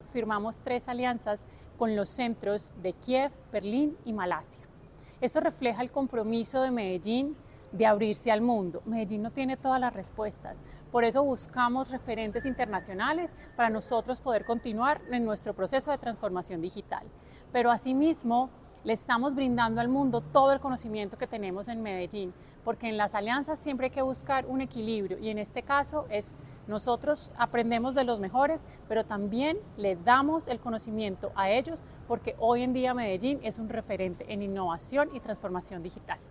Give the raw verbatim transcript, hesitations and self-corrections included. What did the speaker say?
firmamos tres alianzas con los centros de Kiev, Berlín y Malasia. Esto refleja el compromiso de Medellín de abrirse al mundo. Medellín no tiene todas las respuestas, por eso buscamos referentes internacionales para nosotros poder continuar en nuestro proceso de transformación digital. Pero asimismo, le estamos brindando al mundo todo el conocimiento que tenemos en Medellín, porque en las alianzas siempre hay que buscar un equilibrio y en este caso es nosotros aprendemos de los mejores, pero también le damos el conocimiento a ellos porque hoy en día Medellín es un referente en innovación y transformación digital.